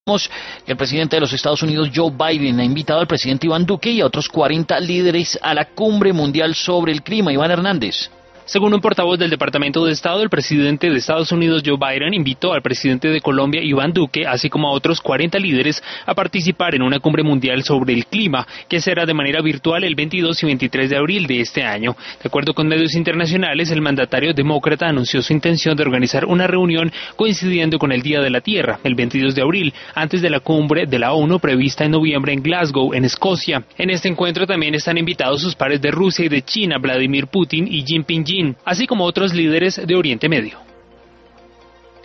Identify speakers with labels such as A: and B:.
A: El presidente de los Estados Unidos, Joe Biden, ha invitado al presidente Iván Duque y a otros 40 líderes a la cumbre mundial sobre el clima. Iván Hernández.
B: Según un portavoz del Departamento de Estado, el presidente de Estados Unidos, Joe Biden, invitó al presidente de Colombia, Iván Duque, así como a otros 40 líderes a participar en una cumbre mundial sobre el clima, que será de manera virtual el 22 y 23 de abril de este año. De acuerdo con medios internacionales, el mandatario demócrata anunció su intención de organizar una reunión coincidiendo con el Día de la Tierra, el 22 de abril, antes de la cumbre de la ONU prevista en noviembre en Glasgow, en Escocia. En este encuentro también están invitados sus pares de Rusia y de China, Vladimir Putin y Jinping, así como otros líderes de Oriente Medio.